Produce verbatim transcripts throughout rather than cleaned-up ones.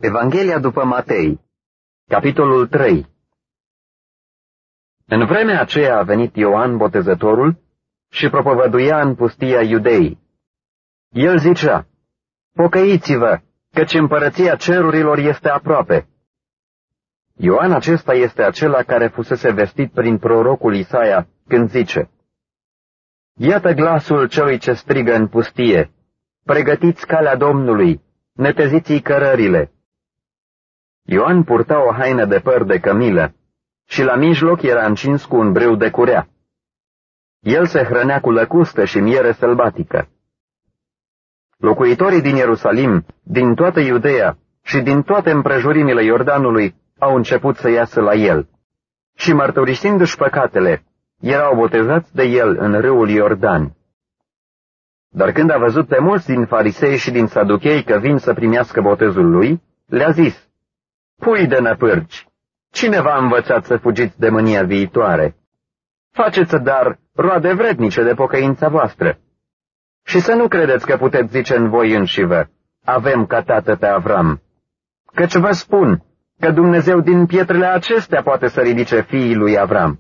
Evanghelia după Matei, capitolul trei. În vremea aceea a venit Ioan Botezătorul și propovăduia în pustia Iudeii. El zicea: pocăiți-vă, căci împărăția cerurilor este aproape. Ioan acesta este acela care fusese vestit prin prorocul Isaia când zice: iată glasul celui ce strigă în pustie, pregătiți calea Domnului, neteziți-i cărările. Ioan purta o haină de păr de cămilă și la mijloc era încins cu un brâu de curea. El se hrănea cu lăcustă și miere sălbatică. Locuitorii din Ierusalim, din toată Iudeea și din toate împrejurimile Iordanului au început să iasă la el și, mărturisindu-și păcatele, erau botezați de el în râul Iordan. Dar când a văzut pe mulți din farisei și din saduchei că vin să primească botezul lui, le-a zis: pui de năpârci, cine v-a învățat să fugiți de mânia viitoare? Faceți dar roade vrednice de pocăința voastră. Și să nu credeți că puteți zice în voi înșivă: avem ca tată pe Avram. Căci vă spun că Dumnezeu din pietrele acestea poate să ridice fiii lui Avram.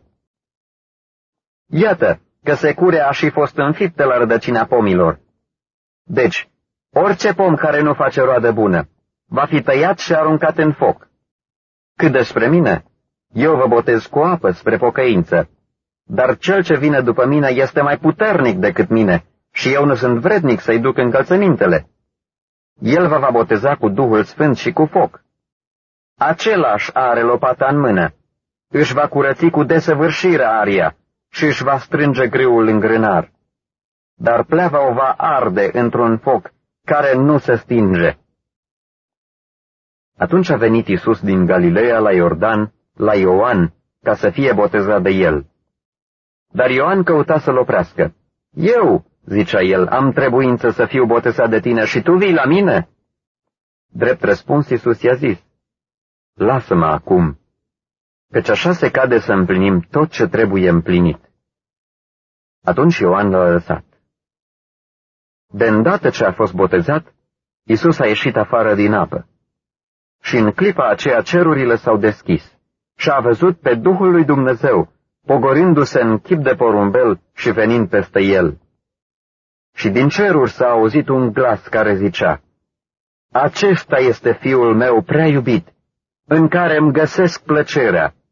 Iată că securea a și fost înfiptă la rădăcina pomilor. Deci, orice pom care nu face roadă bună va fi tăiat și aruncat în foc. Cât despre mine, eu vă botez cu apă spre pocăință, dar cel ce vine după mine este mai puternic decât mine și eu nu sunt vrednic să-i duc încălțămintele. El vă va boteza cu Duhul Sfânt și cu foc. Același are lopata în mână, își va curăți cu desăvârșire aria și își va strânge grâul în grânar. Dar pleava o va arde într-un foc care nu se stinge. Atunci a venit Iisus din Galileea la Iordan, la Ioan, ca să fie botezat de el. Dar Ioan căuta să-l oprească. Eu, zicea el, am trebuință să fiu botezat de tine și tu vii la mine? Drept răspuns, Iisus i-a zis: lasă-mă acum, căci așa se cade să împlinim tot ce trebuie împlinit. Atunci Ioan l-a lăsat. De îndată ce a fost botezat, Iisus a ieșit afară din apă. Și în clipa aceea cerurile s-au deschis și a văzut pe Duhul lui Dumnezeu, pogorându-se în chip de porumbel și venind peste el. Și din ceruri s-a auzit un glas care zicea: acesta este Fiul meu prea iubit, în care îmi găsesc plăcerea.